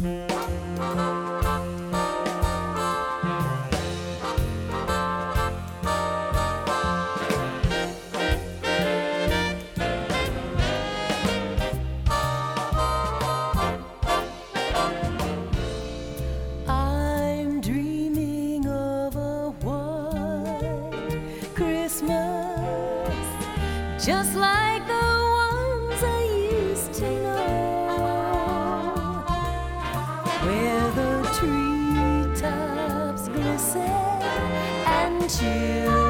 I'm dreaming of a white Christmas, just like the ones I used to know, where the treetops glisten and children